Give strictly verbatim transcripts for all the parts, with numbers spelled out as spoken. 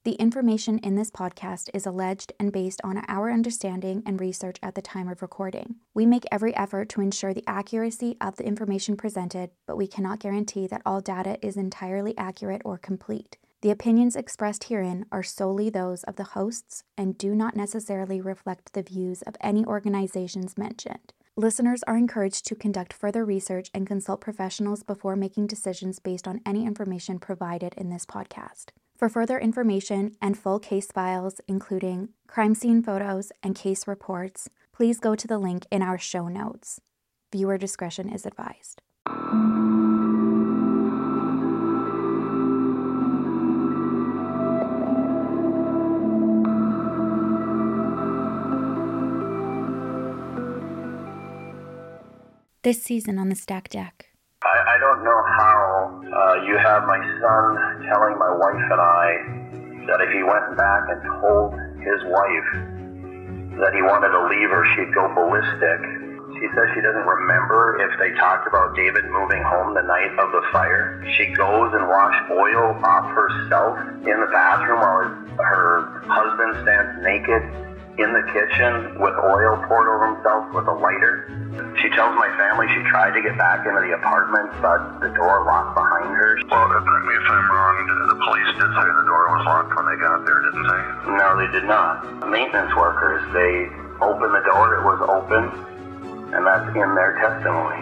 The information in this podcast is alleged and based on our understanding and research at the time of recording. We make every effort to ensure the accuracy of the information presented, but we cannot guarantee that all data is entirely accurate or complete. The opinions expressed herein are solely those of the hosts and do not necessarily reflect the views of any organizations mentioned. Listeners are encouraged to conduct further research and consult professionals before making decisions based on any information provided in this podcast. For further information and full case files, including crime scene photos and case reports, please go to the link in our show notes. Viewer discretion is advised. This season on the Stack Deck. I, I don't know how uh, you have my son telling my wife and I that if he went back and told his wife that he wanted to leave her, she'd go ballistic. She says she doesn't remember if they talked about David moving home the night of the fire. She goes and washed oil off herself in the bathroom while her husband stands naked in the kitchen with oil poured over himself with a lighter. She tells my family she tried to get back into the apartment, but the door locked behind her. Well, correct me if I'm wrong, the police did say the door was locked when they got there, didn't they? No, they did not. Maintenance workers, they opened the door, it was open, and that's in their testimony.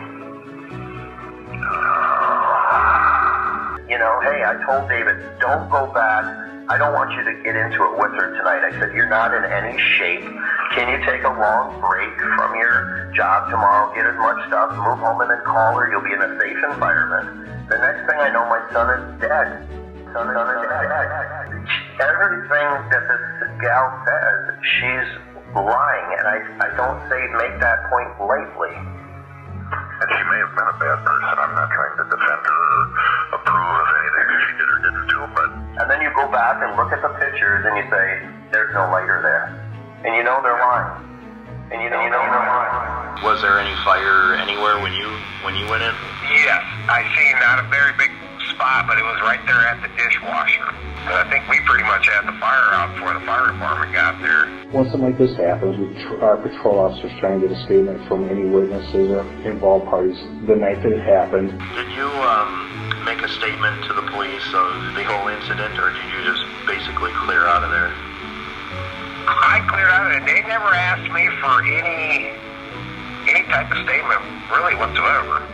You know, hey, I told David, don't go back. I don't want you to get into it with her tonight. I said, you're not in any shape. Can you take a long break from your job tomorrow, get as much stuff, move home and then call her? You'll be in a safe environment. The next thing I know, my son is dead. Son is, son is dead. Everything that this gal says, she's lying, and I, I don't say make that point lightly. And she may have been a bad person. I'm not trying to defend her or approve of anything she did or didn't do, but... And then you go back and look at the pictures and you say, there's no lighter there. And you know they're lying. And you know, you know they're lying. Was there any fire anywhere when you when you went in? Yes, I seen not a very big spot, but it was right there at the dishwasher. And I think we pretty much had the fire out before the fire department got there. When something like this happens, we tr- our patrol officers try and get a statement from any witnesses or involved parties the night that it happened. Did you um, make a statement to the police of the whole incident, or did you just basically clear out of there? I cleared out of it. They never asked me for any any type of statement, really, whatsoever.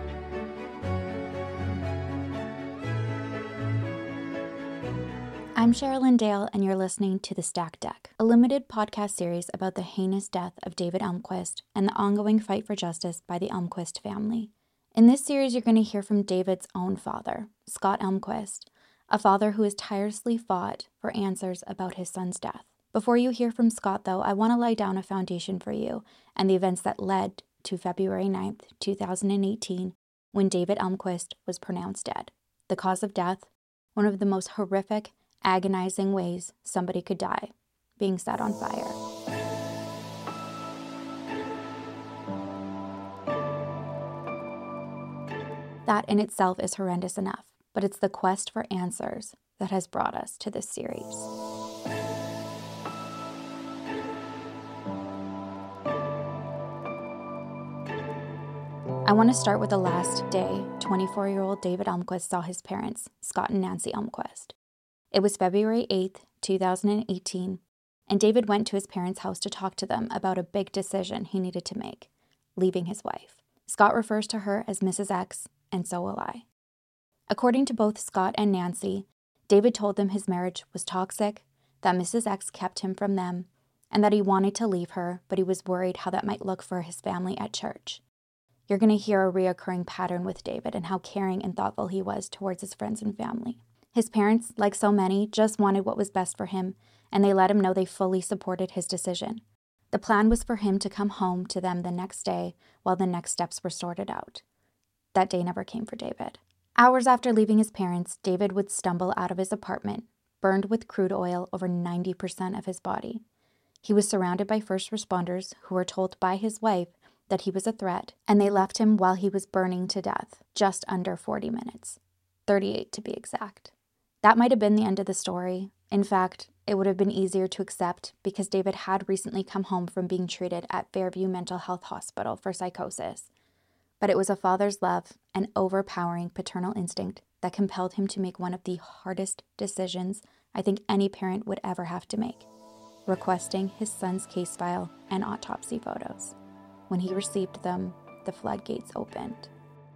I'm Sherilyn Dale, and you're listening to The Stack Deck, a limited podcast series about the heinous death of David Elmquist and the ongoing fight for justice by the Elmquist family. In this series, you're going to hear from David's own father, Scott Elmquist, a father who has tirelessly fought for answers about his son's death. Before you hear from Scott, though, I want to lay down a foundation for you and the events that led to February ninth, two thousand eighteen, when David Elmquist was pronounced dead. The cause of death, one of the most horrific, agonizing ways somebody could die, being set on fire. That in itself is horrendous enough, but it's the quest for answers that has brought us to this series. I want to start with the last day twenty-four-year-old David Elmquist saw his parents, Scott and Nancy Elmquist. It was February eighth, two thousand eighteen, and David went to his parents' house to talk to them about a big decision he needed to make, leaving his wife. Scott refers to her as Missus X, and so will I. According to both Scott and Nancy, David told them his marriage was toxic, that Missus X kept him from them, and that he wanted to leave her, but he was worried how that might look for his family at church. You're going to hear a reoccurring pattern with David and how caring and thoughtful he was towards his friends and family. His parents, like so many, just wanted what was best for him, and they let him know they fully supported his decision. The plan was for him to come home to them the next day while the next steps were sorted out. That day never came for David. Hours after leaving his parents, David would stumble out of his apartment, burned with crude oil over ninety percent of his body. He was surrounded by first responders who were told by his wife that he was a threat, and they left him while he was burning to death, just under forty minutes. thirty-eight to be exact. That might have been the end of the story, In fact, it would have been easier to accept because David had recently come home from being treated at Fairview Mental Health Hospital for psychosis. But it was a father's love and overpowering paternal instinct that compelled him to make one of the hardest decisions I think any parent would ever have to make, requesting his son's case file and autopsy photos. When he received them, the floodgates opened.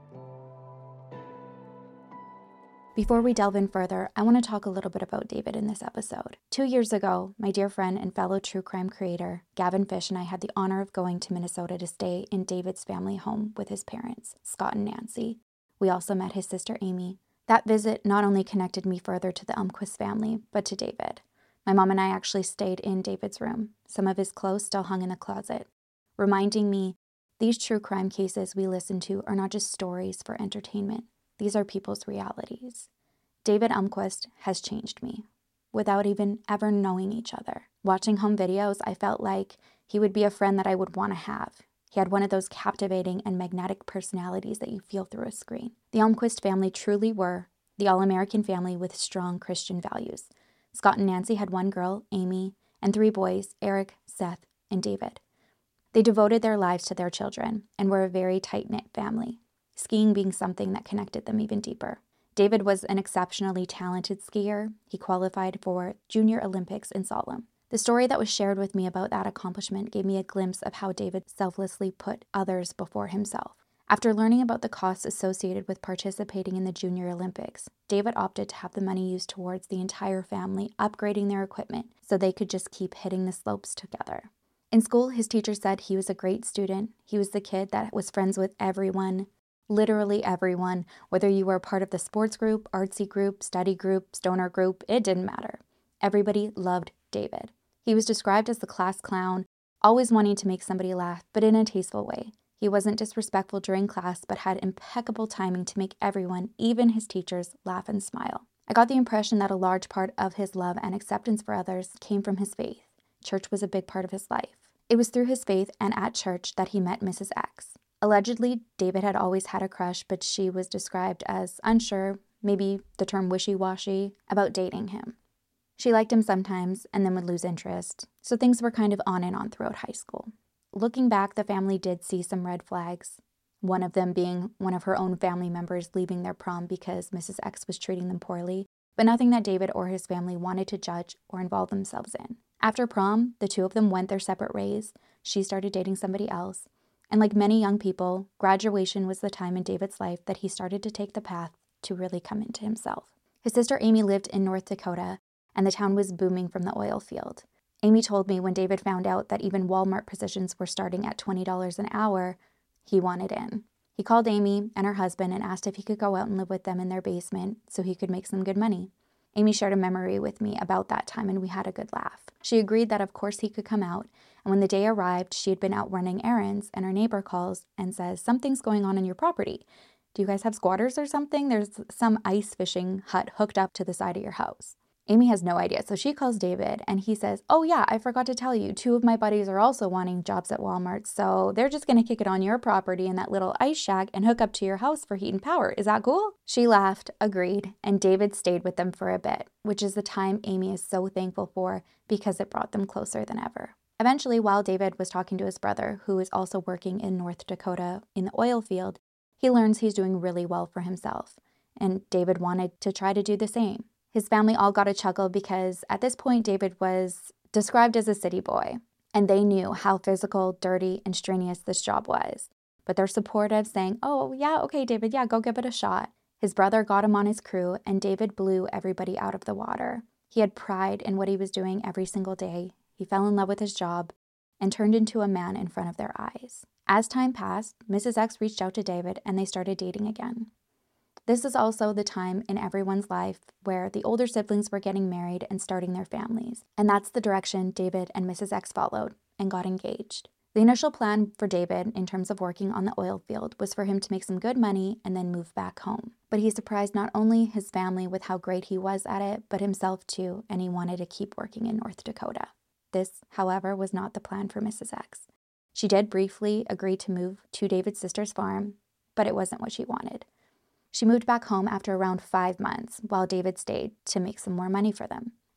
Before we delve in further, I want to talk a little bit about David in this episode. Two years ago, my dear friend and fellow true crime creator, Gavin Fish, and I had the honor of going to Minnesota to stay in David's family home with his parents, Scott and Nancy. We also met his sister, Amy. That visit not only connected me further to the Umquist family, but to David. My mom and I actually stayed in David's room. Some of his clothes still hung in the closet, reminding me these true crime cases we listen to are not just stories for entertainment. These are people's realities. David Umquist has changed me without even ever knowing each other. Watching home videos, I felt like he would be a friend that I would want to have. He had one of those captivating and magnetic personalities that you feel through a screen. The Umquist family truly were the all-American family with strong Christian values. Scott and Nancy had one girl, Amy, and three boys, Eric, Seth, and David. They devoted their lives to their children and were a very tight-knit family, skiing being something that connected them even deeper. David was an exceptionally talented skier. He qualified for Junior Olympics in Salem. The story that was shared with me about that accomplishment gave me a glimpse of how David selflessly put others before himself. After learning about the costs associated with participating in the Junior Olympics, David opted to have the money used towards the entire family upgrading their equipment so they could just keep hitting the slopes together. In school, his teacher said he was a great student. He was the kid that was friends with everyone, literally everyone, whether you were part of the sports group, artsy group, study group, stoner group, it didn't matter. Everybody loved David. He was described as the class clown, always wanting to make somebody laugh, but in a tasteful way. He wasn't disrespectful during class, but had impeccable timing to make everyone, even his teachers, laugh and smile. I got the impression that a large part of his love and acceptance for others came from his faith. Church was a big part of his life. It was through his faith and at church that he met Missus X. Allegedly, David had always had a crush, but she was described as unsure, maybe the term wishy-washy, about dating him. She liked him sometimes and then would lose interest, so things were kind of on and on throughout high school. Looking back, the family did see some red flags, one of them being one of her own family members leaving their prom because Missus X was treating them poorly, but nothing that David or his family wanted to judge or involve themselves in. After prom, the two of them went their separate ways. She started dating somebody else, and like many young people, graduation was the time in David's life that he started to take the path to really come into himself. His sister Amy lived in North Dakota, and the town was booming from the oil field. Amy told me when David found out that even Walmart positions were starting at twenty dollars an hour, he wanted in. He called Amy and her husband and asked if he could go out and live with them in their basement so he could make some good money. Amy shared a memory with me about that time and we had a good laugh. She agreed that of course he could come out, and when the day arrived, she had been out running errands and her neighbor calls and says, "Something's going on in your property. Do you guys have squatters or something? There's some ice fishing hut hooked up to the side of your house." Amy has no idea, so she calls David, and he says, "Oh yeah, I forgot to tell you, two of my buddies are also wanting jobs at Walmart, so they're just gonna kick it on your property in that little ice shack and hook up to your house for heat and power. Is that cool?" She laughed, agreed, and David stayed with them for a bit, which is the time Amy is so thankful for because it brought them closer than ever. Eventually, while David was talking to his brother, who is also working in North Dakota in the oil field, he learns he's doing really well for himself, and David wanted to try to do the same. His family all got a chuckle because at this point, David was described as a city boy, and they knew how physical, dirty, and strenuous this job was. But they're supportive, saying, "Oh, yeah, okay, David, yeah, go give it a shot." His brother got him on his crew, and David blew everybody out of the water. He had pride in what he was doing every single day. He fell in love with his job and turned into a man in front of their eyes. As time passed, Missus X reached out to David, and they started dating again. This is also the time in everyone's life where the older siblings were getting married and starting their families. And that's the direction David and Missus X followed and got engaged. The initial plan for David in terms of working on the oil field was for him to make some good money and then move back home. But he surprised not only his family with how great he was at it, but himself too, and he wanted to keep working in North Dakota. This, however, was not the plan for Missus X. She did briefly agree to move to David's sister's farm, but it wasn't what she wanted. She moved back home after around five months while David stayed to make some more money for them.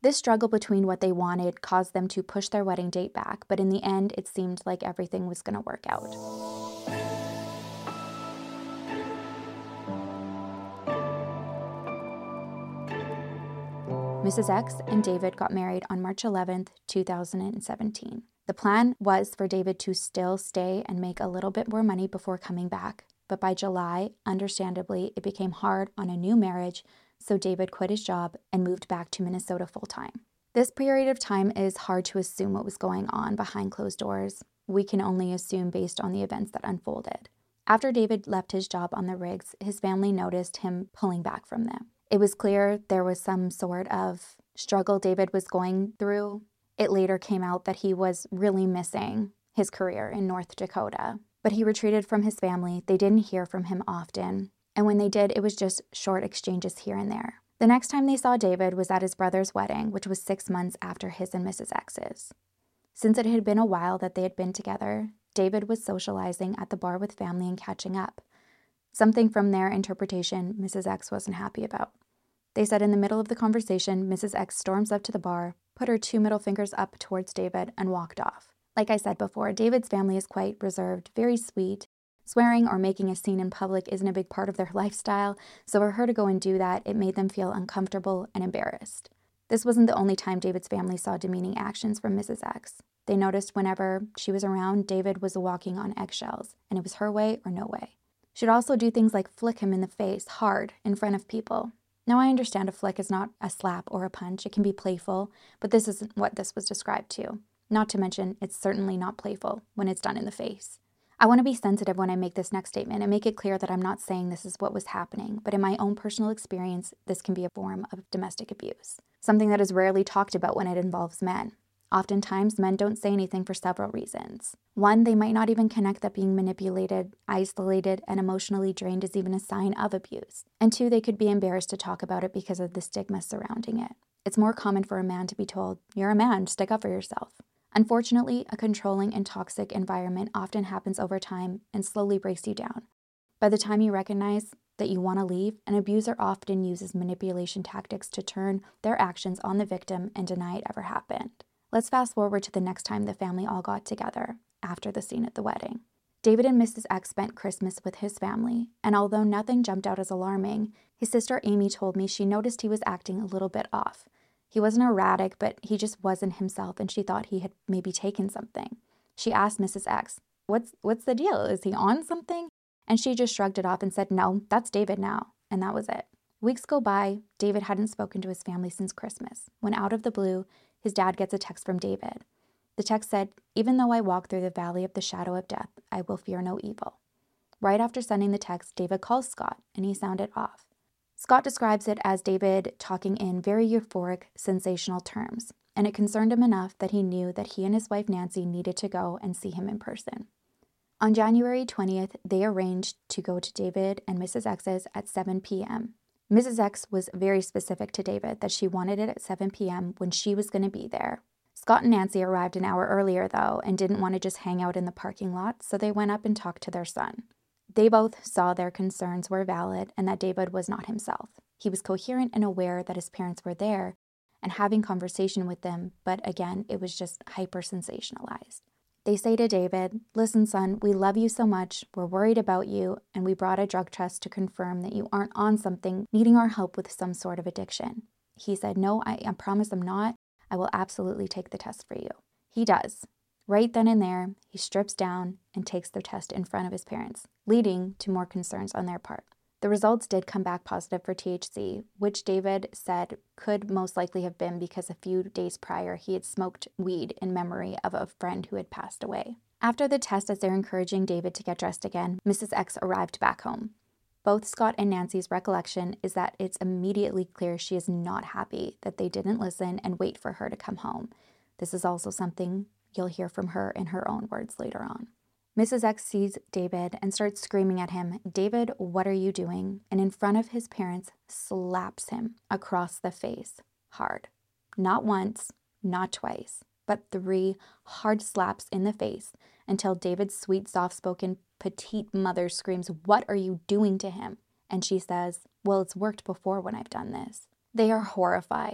This struggle between what they wanted caused them to push their wedding date back, but in the end, it seemed like everything was going to work out. Missus X and David got married on March eleventh, two thousand seventeen. The plan was for David to still stay and make a little bit more money before coming back, but by July, understandably, it became hard on a new marriage, so David quit his job and moved back to Minnesota full-time. This period of time is hard to assume what was going on behind closed doors. We can only assume based on the events that unfolded. After David left his job on the rigs, his family noticed him pulling back from them. It was clear there was some sort of struggle David was going through. It later came out that he was really missing his career in North Dakota, but he retreated from his family. They didn't hear from him often. And when they did, it was just short exchanges here and there. The next time they saw David was at his brother's wedding, which was six months after his and Missus X's. Since it had been a while that they had been together, David was socializing at the bar with family and catching up. Something from their interpretation Missus X wasn't happy about. They said in the middle of the conversation, Missus X storms up to the bar, put her two middle fingers up towards David, and walked off. Like I said before, David's family is quite reserved, very sweet. Swearing or making a scene in public isn't a big part of their lifestyle, so for her to go and do that, it made them feel uncomfortable and embarrassed. This wasn't the only time David's family saw demeaning actions from Missus X. They noticed whenever she was around, David was walking on eggshells, and it was her way or no way. She'd also do things like flick him in the face hard in front of people. Now, I understand a flick is not a slap or a punch. It can be playful, but this isn't what this was described to. Not to mention, it's certainly not playful when it's done in the face. I want to be sensitive when I make this next statement and make it clear that I'm not saying this is what was happening, but in my own personal experience, this can be a form of domestic abuse, something that is rarely talked about when it involves men. Oftentimes, men don't say anything for several reasons. One, they might not even connect that being manipulated, isolated, and emotionally drained is even a sign of abuse. And two, they could be embarrassed to talk about it because of the stigma surrounding it. It's more common for a man to be told, "You're a man, stick up for yourself." Unfortunately, a controlling and toxic environment often happens over time and slowly breaks you down. By the time you recognize that you want to leave, an abuser often uses manipulation tactics to turn their actions on the victim and deny it ever happened. Let's fast forward to the next time the family all got together, after the scene at the wedding. David and Missus X spent Christmas with his family, and although nothing jumped out as alarming, his sister Amy told me she noticed he was acting a little bit off. He wasn't erratic, but he just wasn't himself, and she thought he had maybe taken something. She asked Missus X, What's what's the deal? Is he on something? And she just shrugged it off and said, "No, that's David now." And that was it. Weeks go by. David hadn't spoken to his family since Christmas, when out of the blue, his dad gets a text from David. The text said, "Even though I walk through the valley of the shadow of death, I will fear no evil." Right after sending the text, David calls Scott, and he sounded off. Scott describes it as David talking in very euphoric, sensational terms, and it concerned him enough that he knew that he and his wife Nancy needed to go and see him in person. On January twentieth, they arranged to go to David and Missus X's at seven p.m. Missus X was very specific to David that she wanted it at seven p.m. when she was going to be there. Scott and Nancy arrived an hour earlier, though, and didn't want to just hang out in the parking lot, so they went up and talked to their son. They both saw their concerns were valid and that David was not himself. He was coherent and aware that his parents were there and having conversation with them, but again, it was just hyper-sensationalized. They say to David, "Listen, son, we love you so much, we're worried about you, and we brought a drug test to confirm that you aren't on something needing our help with some sort of addiction." He said, "No, I, I promise I'm not. I will absolutely take the test for you." He does. Right then and there, he strips down and takes the test in front of his parents, leading to more concerns on their part. The results did come back positive for T H C, which David said could most likely have been because a few days prior he had smoked weed in memory of a friend who had passed away. After the test, as they're encouraging David to get dressed again, Missus X arrived back home. Both Scott and Nancy's recollection is that it's immediately clear she is not happy that they didn't listen and wait for her to come home. This is also something you'll hear from her in her own words later on. Missus X sees David and starts screaming at him, "David, what are you doing?" And in front of his parents, slaps him across the face hard. Not once, not twice, but three hard slaps in the face until David's sweet, soft-spoken, petite mother screams, "What are you doing to him?" And she says, "Well, it's worked before when I've done this." They are horrified.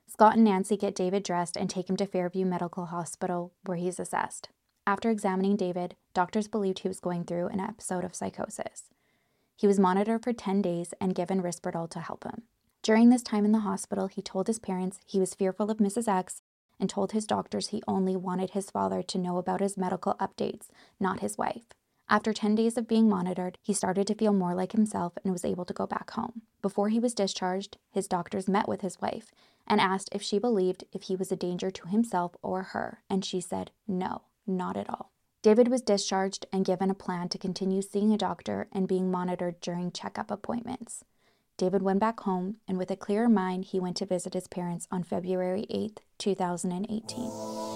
Scott and Nancy get David dressed and take him to Fairview Medical Hospital, where he's assessed. After examining David, doctors believed he was going through an episode of psychosis. He was monitored for ten days and given Risperdal to help him. During this time in the hospital, he told his parents he was fearful of Missus X and told his doctors he only wanted his father to know about his medical updates, not his wife. After ten days of being monitored, he started to feel more like himself and was able to go back home. Before he was discharged, his doctors met with his wife and asked if she believed if he was a danger to himself or her, and she said no, not at all. David was discharged and given a plan to continue seeing a doctor and being monitored during checkup appointments. David went back home, and with a clearer mind, he went to visit his parents on February eighth, two thousand eighteen.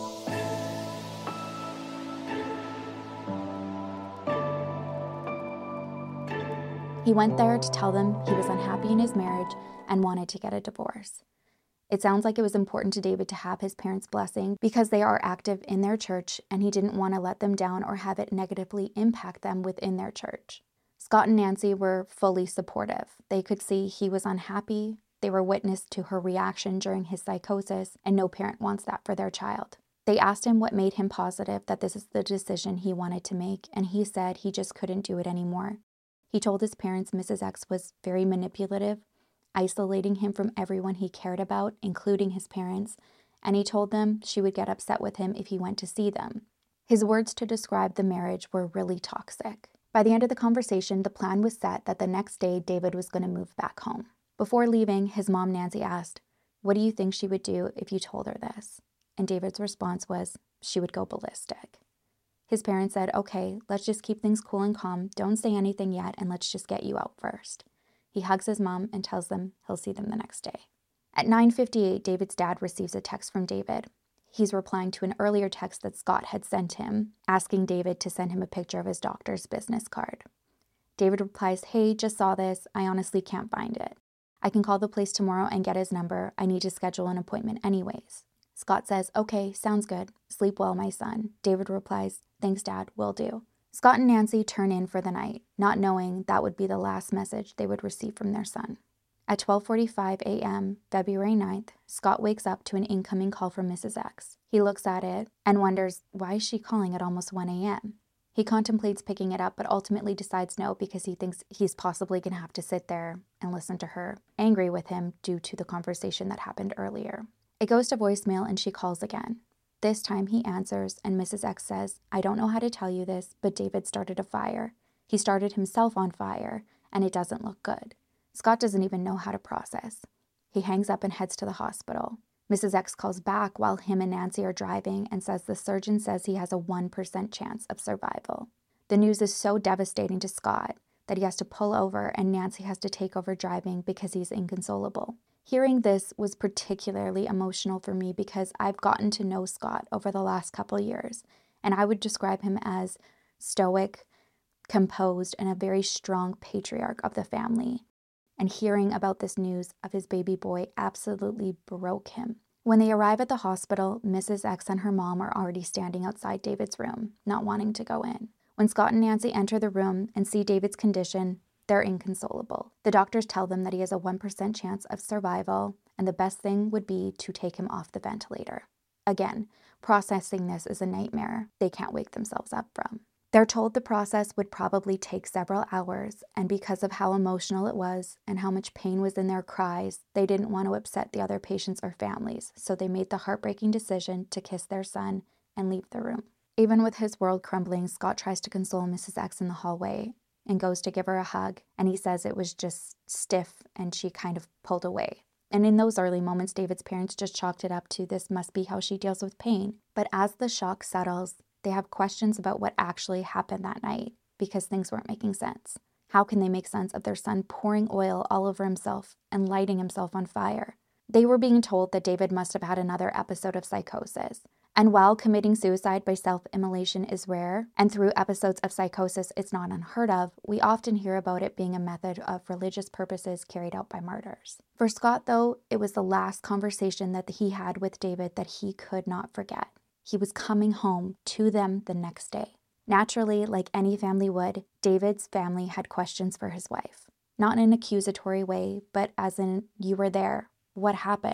He went there to tell them he was unhappy in his marriage and wanted to get a divorce. It sounds like it was important to David to have his parents' blessing because they are active in their church, and he didn't want to let them down or have it negatively impact them within their church. Scott and Nancy were fully supportive. They could see he was unhappy. They were witness to her reaction during his psychosis, and no parent wants that for their child. They asked him what made him positive that this is the decision he wanted to make, and he said he just couldn't do it anymore. He told his parents Missus X was very manipulative, isolating him from everyone he cared about, including his parents, and he told them she would get upset with him if he went to see them. His words to describe the marriage were really toxic. By the end of the conversation, the plan was set that the next day David was going to move back home. Before leaving, his mom Nancy asked, "What do you think she would do if you told her this?" And David's response was, "She would go ballistic." His parents said, "Okay, let's just keep things cool and calm. Don't say anything yet, and let's just get you out first." He hugs his mom and tells them he'll see them the next day. At nine fifty-eight, David's dad receives a text from David. He's replying to an earlier text that Scott had sent him, asking David to send him a picture of his doctor's business card. David replies, "Hey, just saw this. I honestly can't find it. I can call the place tomorrow and get his number. I need to schedule an appointment anyways." Scott says, "Okay, sounds good. Sleep well, my son." David replies, "Thanks, Dad, will do." Scott and Nancy turn in for the night, not knowing that would be the last message they would receive from their son. At twelve forty-five a.m., February ninth, Scott wakes up to an incoming call from Missus X. He looks at it and wonders, why is she calling at almost one a.m.? He contemplates picking it up, but ultimately decides no because he thinks he's possibly going to have to sit there and listen to her, angry with him due to the conversation that happened earlier. It goes to voicemail and she calls again. This time he answers and Missus X says, "I don't know how to tell you this, but David started a fire. He started himself on fire, and it doesn't look good." Scott doesn't even know how to process. He hangs up and heads to the hospital. Missus X calls back while him and Nancy are driving and says the surgeon says he has a one percent chance of survival. The news is so devastating to Scott that he has to pull over and Nancy has to take over driving because he's inconsolable. Hearing this was particularly emotional for me because I've gotten to know Scott over the last couple years, and I would describe him as stoic, composed, and a very strong patriarch of the family. And hearing about this news of his baby boy absolutely broke him. When they arrive at the hospital, Missus X and her mom are already standing outside David's room, not wanting to go in. When Scott and Nancy enter the room and see David's condition, they're inconsolable. The doctors tell them that he has a one percent chance of survival, and the best thing would be to take him off the ventilator. Again, processing this is a nightmare they can't wake themselves up from. They're told the process would probably take several hours, and because of how emotional it was and how much pain was in their cries, they didn't want to upset the other patients or families, so they made the heartbreaking decision to kiss their son and leave the room. Even with his world crumbling, Scott tries to console Missus X in the hallway and goes to give her a hug, and he says it was just stiff and she kind of pulled away. And in those early moments, David's parents just chalked it up to this must be how she deals with pain. But as the shock settles, they have questions about what actually happened that night because things weren't making sense. How can they make sense of their son pouring oil all over himself and lighting himself on fire? They were being told that David must have had another episode of psychosis. And while committing suicide by self-immolation is rare, and through episodes of psychosis it's not unheard of, we often hear about it being a method of religious purposes carried out by martyrs. For Scott, though, it was the last conversation that he had with David that he could not forget. He was coming home to them the next day. Naturally, like any family would, David's family had questions for his wife. Not in an accusatory way, but as in, you were there. What happened?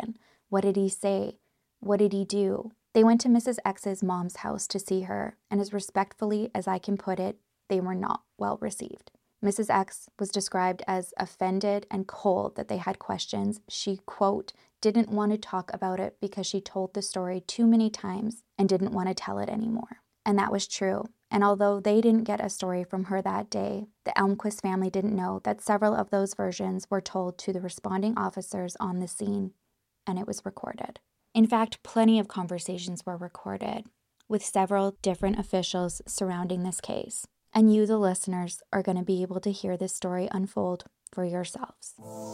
What did he say? What did he do? They went to Missus X's mom's house to see her, and as respectfully as I can put it, they were not well received. Missus X was described as offended and cold that they had questions. She, quote, didn't want to talk about it because she told the story too many times and didn't want to tell it anymore. And that was true. And although they didn't get a story from her that day, the Elmquist family didn't know that several of those versions were told to the responding officers on the scene, and it was recorded. In fact, plenty of conversations were recorded with several different officials surrounding this case. And you, the listeners, are going to be able to hear this story unfold for yourselves.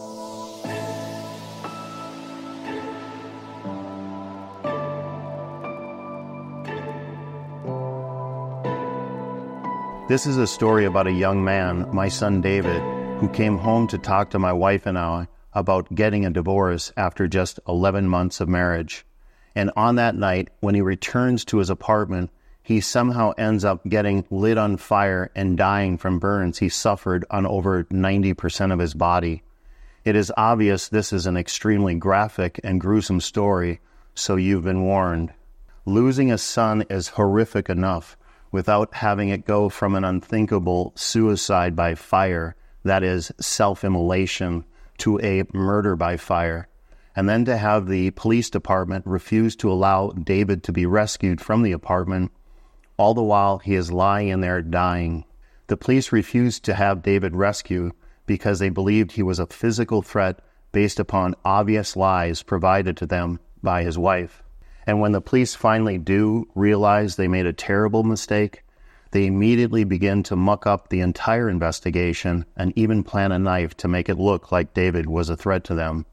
This is a story about a young man, my son David, who came home to talk to my wife and I about getting a divorce after just eleven months of marriage. And on that night, when he returns to his apartment, he somehow ends up getting lit on fire and dying from burns he suffered on over ninety percent of his body. It is obvious this is an extremely graphic and gruesome story, so you've been warned. Losing a son is horrific enough without having it go from an unthinkable suicide by fire, that is, self-immolation, to a murder by fire. And then to have the police department refuse to allow David to be rescued from the apartment, all the while he is lying in there dying. The police refused to have David rescued because they believed he was a physical threat based upon obvious lies provided to them by his wife. And when the police finally do realize they made a terrible mistake, they immediately begin to muck up the entire investigation and even plan a knife to make it look like David was a threat to them.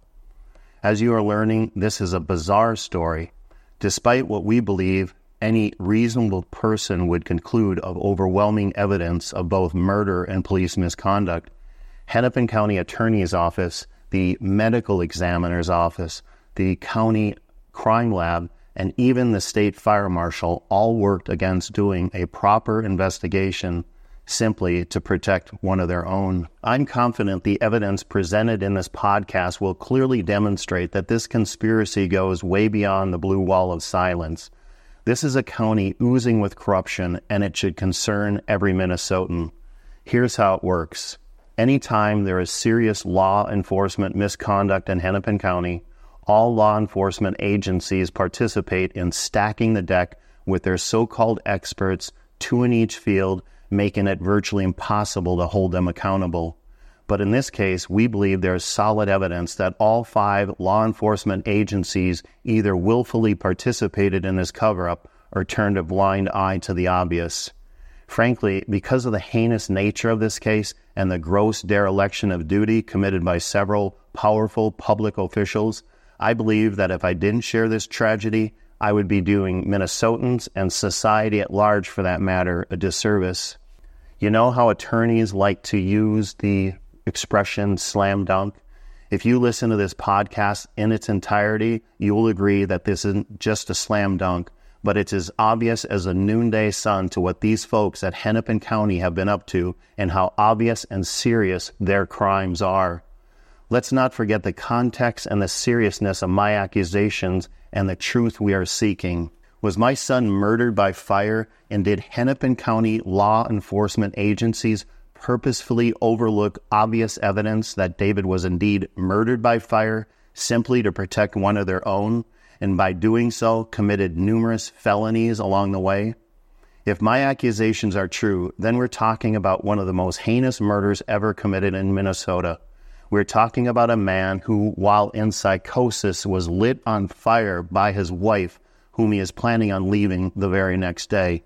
As you are learning, this is a bizarre story. Despite what we believe any reasonable person would conclude of overwhelming evidence of both murder and police misconduct, Hennepin County Attorney's Office, the medical examiner's office, the county crime lab, and even the state fire marshal all worked against doing a proper investigation simply to protect one of their own. I'm confident the evidence presented in this podcast will clearly demonstrate that this conspiracy goes way beyond the blue wall of silence. This is a county oozing with corruption, and it should concern every Minnesotan. Here's how it works. Anytime there is serious law enforcement misconduct in Hennepin County, all law enforcement agencies participate in stacking the deck with their so-called experts, two in each field, making it virtually impossible to hold them accountable. But in this case, we believe there is solid evidence that all five law enforcement agencies either willfully participated in this cover-up or turned a blind eye to the obvious. Frankly, because of the heinous nature of this case and the gross dereliction of duty committed by several powerful public officials, I believe that if I didn't share this tragedy, I would be doing Minnesotans and society at large, for that matter, a disservice. You know how attorneys like to use the expression slam dunk? If you listen to this podcast in its entirety, you will agree that this isn't just a slam dunk, but it's as obvious as a noonday sun to what these folks at Hennepin County have been up to and how obvious and serious their crimes are. Let's not forget the context and the seriousness of my accusations and the truth we are seeking. Was my son murdered by fire, and did Hennepin County law enforcement agencies purposefully overlook obvious evidence that David was indeed murdered by fire simply to protect one of their own, and by doing so committed numerous felonies along the way? If my accusations are true, then we're talking about one of the most heinous murders ever committed in Minnesota. We're talking about a man who, while in psychosis, was lit on fire by his wife, whom he is planning on leaving the very next day.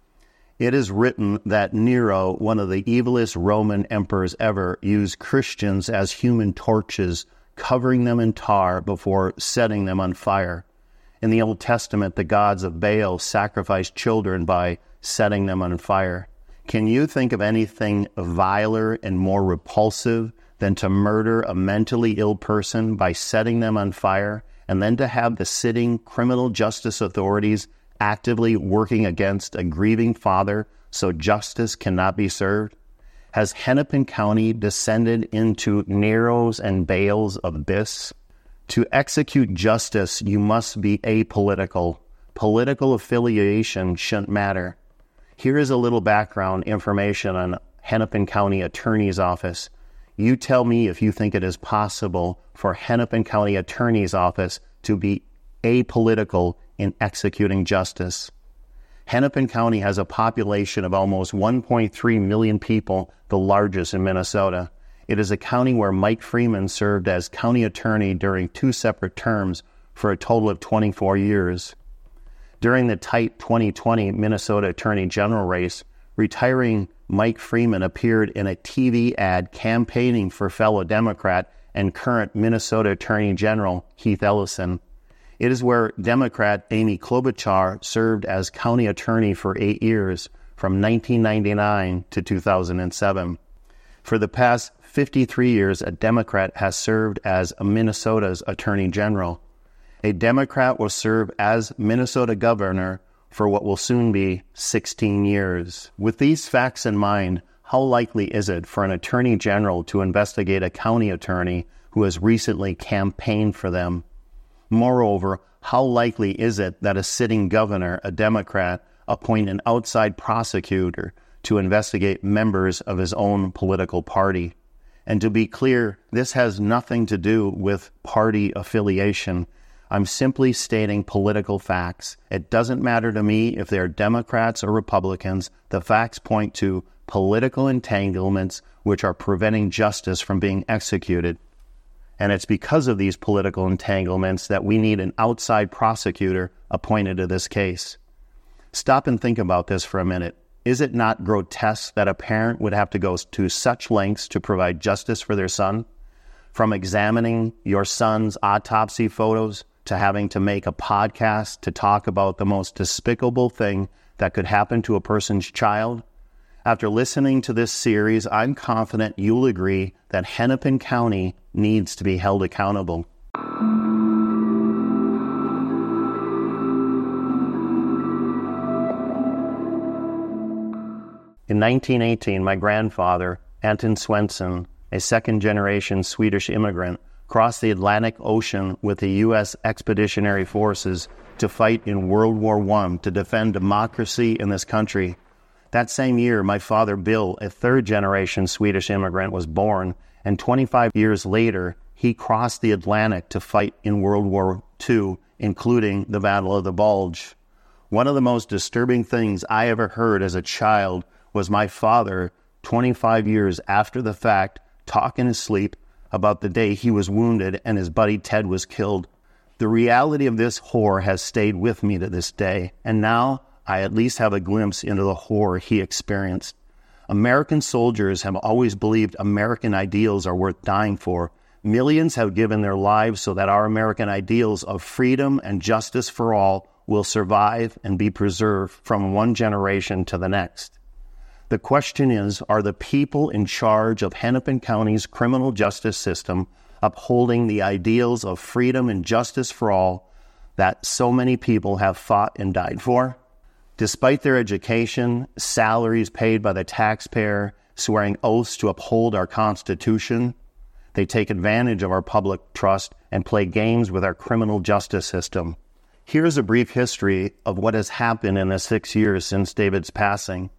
It is written that Nero, one of the evilest Roman emperors ever, used Christians as human torches, covering them in tar before setting them on fire. In the Old Testament, the gods of Baal sacrificed children by setting them on fire. Can you think of anything viler and more repulsive than to murder a mentally ill person by setting them on fire, and then to have the sitting criminal justice authorities actively working against a grieving father so justice cannot be served? Has Hennepin County descended into Nero's and Baal's abyss? To execute justice, you must be apolitical. Political affiliation shouldn't matter. Here is a little background information on Hennepin County Attorney's Office. You tell me if you think it is possible for Hennepin County Attorney's Office to be apolitical in executing justice. Hennepin County has a population of almost one point three million people, the largest in Minnesota. It is a county where Mike Freeman served as county attorney during two separate terms for a total of twenty-four years. During the tight twenty twenty Minnesota Attorney General race, retiring Mike Freeman appeared in a T V ad campaigning for fellow Democrat and current Minnesota Attorney General Keith Ellison. It is where Democrat Amy Klobuchar served as county attorney for eight years, from nineteen ninety-nine to two thousand seven. For the past fifty-three years, a Democrat has served as Minnesota's Attorney General. A Democrat will serve as Minnesota Governor for what will soon be sixteen years. With these facts in mind, how likely is it for an Attorney General to investigate a county attorney who has recently campaigned for them? Moreover, how likely is it that a sitting governor, a Democrat, appoint an outside prosecutor to investigate members of his own political party? And to be clear, this has nothing to do with party affiliation. I'm simply stating political facts. It doesn't matter to me if they're Democrats or Republicans. The facts point to political entanglements which are preventing justice from being executed. And it's because of these political entanglements that we need an outside prosecutor appointed to this case. Stop and think about this for a minute. Is it not grotesque that a parent would have to go to such lengths to provide justice for their son? From examining your son's autopsy photos to having to make a podcast to talk about the most despicable thing that could happen to a person's child? After listening to this series, I'm confident you'll agree that Hennepin County needs to be held accountable. In nineteen eighteen, my grandfather, Anton Svensson, a second-generation Swedish immigrant, crossed the Atlantic Ocean with the U S Expeditionary Forces to fight in World War One to defend democracy in this country. That same year, my father, Bill, a third-generation Swedish immigrant, was born, and twenty-five years later, he crossed the Atlantic to fight in World War Two, including the Battle of the Bulge. One of the most disturbing things I ever heard as a child was my father, twenty-five years after the fact, talk in his sleep about the day he was wounded and his buddy Ted was killed. The reality of this horror has stayed with me to this day, and now I at least have a glimpse into the horror he experienced. American soldiers have always believed American ideals are worth dying for. Millions have given their lives so that our American ideals of freedom and justice for all will survive and be preserved from one generation to the next. The question is, are the people in charge of Hennepin County's criminal justice system upholding the ideals of freedom and justice for all that so many people have fought and died for? Despite their education, salaries paid by the taxpayer, swearing oaths to uphold our Constitution, they take advantage of our public trust and play games with our criminal justice system. Here's a brief history of what has happened in the six years since David's passing.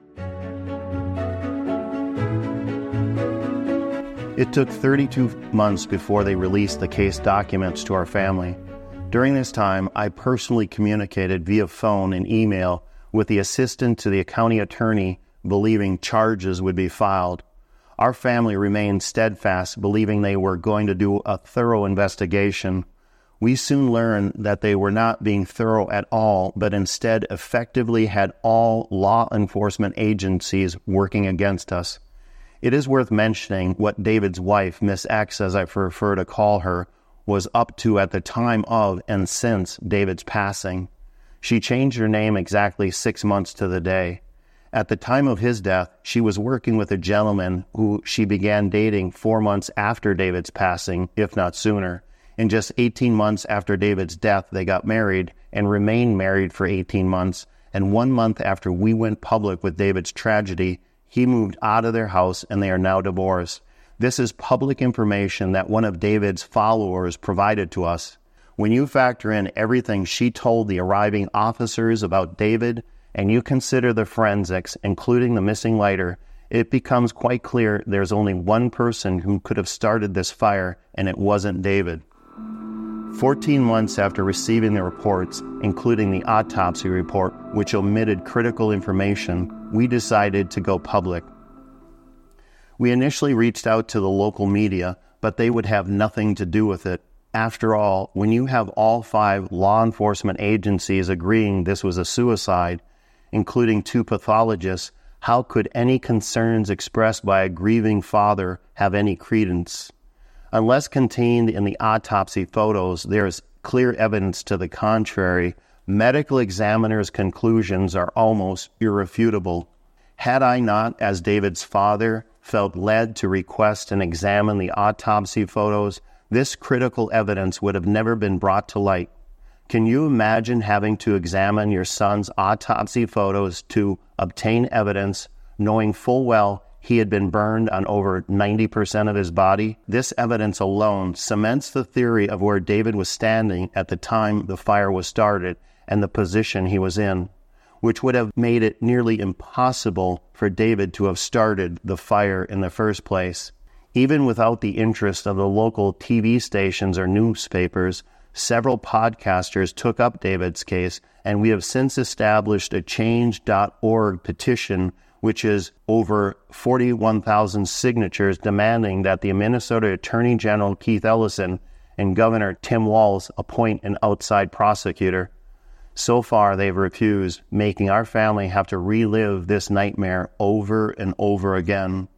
It took thirty-two months before they released the case documents to our family. During this time, I personally communicated via phone and email with the assistant to the county attorney, believing charges would be filed. Our family remained steadfast, believing they were going to do a thorough investigation. We soon learned that they were not being thorough at all, but instead effectively had all law enforcement agencies working against us. It is worth mentioning what David's wife, Miss X, as I prefer to call her, was up to at the time of and since David's passing. She changed her name exactly six months to the day. At the time of his death, she was working with a gentleman who she began dating four months after David's passing, if not sooner. In just eighteen months after David's death, they got married and remained married for eighteen months. And one month after we went public with David's tragedy, he moved out of their house and they are now divorced. This is public information that one of David's followers provided to us. When you factor in everything she told the arriving officers about David, and you consider the forensics, including the missing lighter, it becomes quite clear there's only one person who could have started this fire, and it wasn't David. Fourteen months after receiving the reports, including the autopsy report, which omitted critical information, we decided to go public. We initially reached out to the local media, but they would have nothing to do with it. After all, when you have all five law enforcement agencies agreeing this was a suicide, including two pathologists, how could any concerns expressed by a grieving father have any credence? Unless contained in the autopsy photos, there is clear evidence to the contrary. Medical examiners' conclusions are almost irrefutable. Had I not, as David's father, felt led to request and examine the autopsy photos, this critical evidence would have never been brought to light. Can you imagine having to examine your son's autopsy photos to obtain evidence, knowing full well he had been burned on over ninety percent of his body? This evidence alone cements the theory of where David was standing at the time the fire was started and the position he was in, which would have made it nearly impossible for David to have started the fire in the first place. Even without the interest of the local T V stations or newspapers, several podcasters took up David's case, and we have since established a change dot org petition, which is over forty-one thousand signatures demanding that the Minnesota Attorney General Keith Ellison and Governor Tim Walz appoint an outside prosecutor. So far, they've refused, making our family have to relive this nightmare over and over again.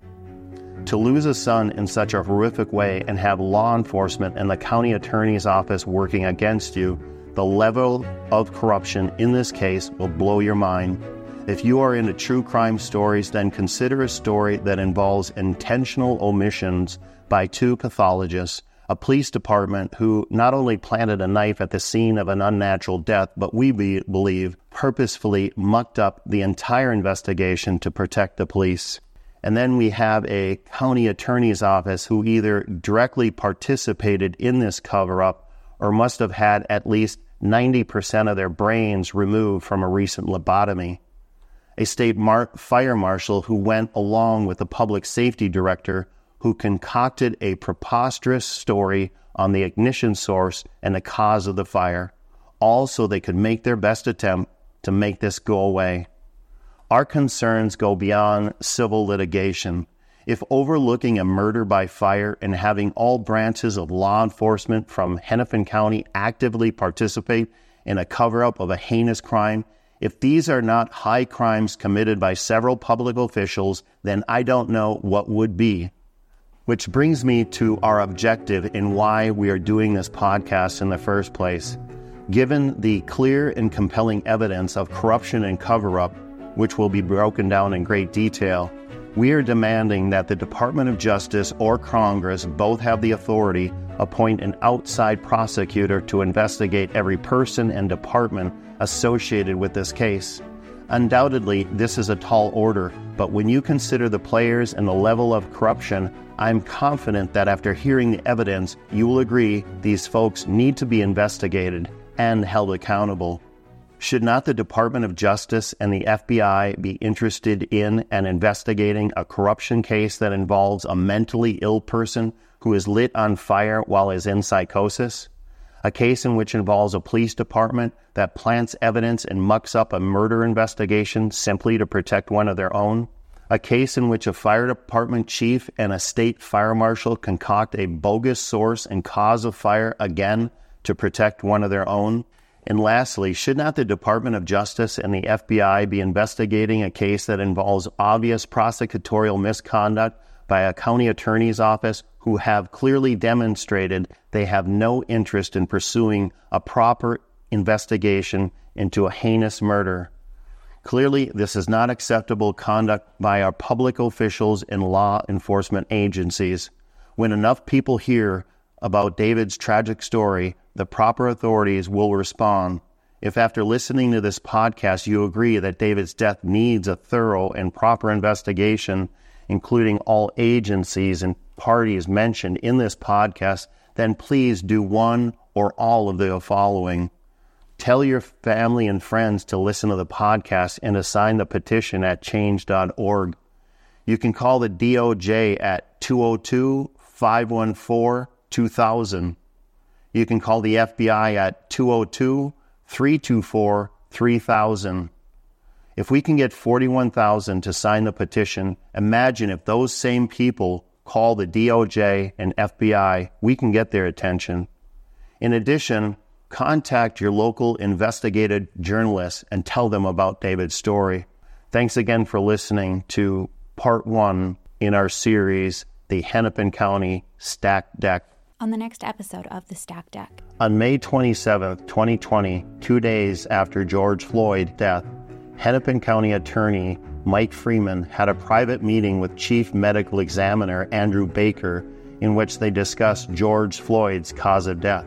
To lose a son in such a horrific way and have law enforcement and the county attorney's office working against you, the level of corruption in this case will blow your mind. If you are into true crime stories, then consider a story that involves intentional omissions by two pathologists, a police department who not only planted a knife at the scene of an unnatural death, but we be, believe purposefully mucked up the entire investigation to protect the police. And then we have a county attorney's office who either directly participated in this cover-up or must have had at least ninety percent of their brains removed from a recent lobotomy. A state mar- fire marshal who went along with the public safety director who concocted a preposterous story on the ignition source and the cause of the fire, all so they could make their best attempt to make this go away. Our concerns go beyond civil litigation. If overlooking a murder by fire and having all branches of law enforcement from Hennepin County actively participate in a cover-up of a heinous crime, if these are not high crimes committed by several public officials, then I don't know what would be. Which brings me to our objective in why we are doing this podcast in the first place. Given the clear and compelling evidence of corruption and cover-up, which will be broken down in great detail, we are demanding that the Department of Justice or Congress both have the authority appoint an outside prosecutor to investigate every person and department associated with this case. Undoubtedly, this is a tall order, but when you consider the players and the level of corruption, I'm confident that after hearing the evidence, you will agree these folks need to be investigated and held accountable. Should not the Department of Justice and the F B I be interested in and investigating a corruption case that involves a mentally ill person who is lit on fire while is in psychosis? A case in which involves a police department that plants evidence and mucks up a murder investigation simply to protect one of their own? A case in which a fire department chief and a state fire marshal concoct a bogus source and cause of fire again to protect one of their own? And lastly, should not the Department of Justice and the F B I be investigating a case that involves obvious prosecutorial misconduct by a county attorney's office who have clearly demonstrated they have no interest in pursuing a proper investigation into a heinous murder? Clearly, this is not acceptable conduct by our public officials and law enforcement agencies. When enough people hear about David's tragic story, the proper authorities will respond. If after listening to this podcast you agree that David's death needs a thorough and proper investigation, including all agencies and parties mentioned in this podcast, then please do one or all of the following. Tell your family and friends to listen to the podcast and to sign the petition at change dot org. You can call the D O J at two oh two, five one four, two thousand. You can call the F B I at two oh two, three two four, three thousand. If we can get forty-one thousand to sign the petition, imagine if those same people call the D O J and F B I, we can get their attention. In addition, contact your local investigative journalists and tell them about David's story. Thanks again for listening to part one in our series, The Hennepin County Stacked Deck. On the next episode of The Stacked Deck. On May twenty-seventh, twenty twenty, two days after George Floyd's death, Hennepin County Attorney Mike Freeman had a private meeting with Chief Medical Examiner Andrew Baker in which they discussed George Floyd's cause of death.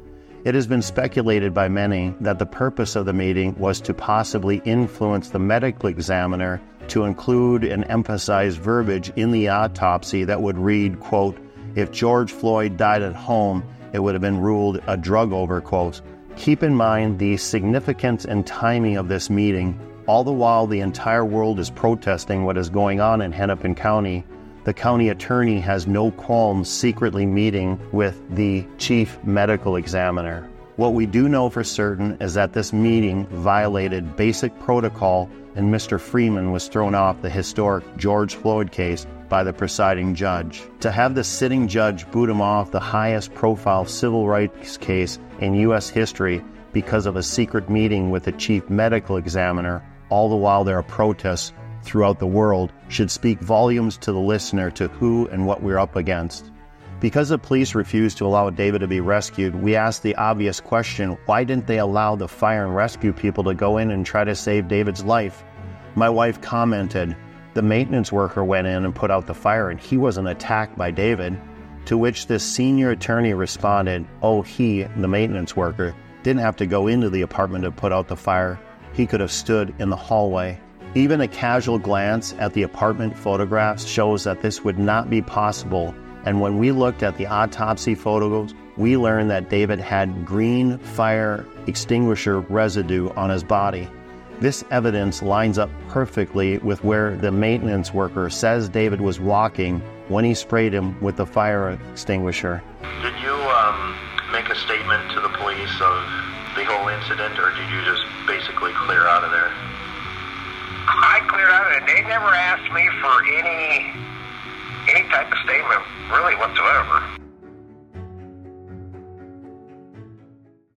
It has been speculated by many that the purpose of the meeting was to possibly influence the medical examiner to include and emphasize verbiage in the autopsy that would read, quote, "If George Floyd died at home, it would have been ruled a drug overdose." Keep in mind the significance and timing of this meeting. All the while the entire world is protesting what is going on in Hennepin County, the county attorney has no qualms secretly meeting with the chief medical examiner. What we do know for certain is that this meeting violated basic protocol and Mister Freeman was thrown off the historic George Floyd case by the presiding judge. To have the sitting judge boot him off the highest profile civil rights case in U S history because of a secret meeting with the chief medical examiner, all the while there are protests throughout the world, should speak volumes to the listener to who and what we're up against. Because the police refused to allow David to be rescued, we asked the obvious question, why didn't they allow the fire and rescue people to go in and try to save David's life? My wife commented, the maintenance worker went in and put out the fire and he wasn't attacked by David. To which this senior attorney responded, oh, he, the maintenance worker, didn't have to go into the apartment to put out the fire. He could have stood in the hallway. Even a casual glance at the apartment photographs shows that this would not be possible. And when we looked at the autopsy photos, we learned that David had green fire extinguisher residue on his body. This evidence lines up perfectly with where the maintenance worker says David was walking when he sprayed him with the fire extinguisher. Did you um, make a statement to the police of the whole incident, or did you just basically clear out of there? I cleared out of it. They never asked me for any any type of statement, really, whatsoever.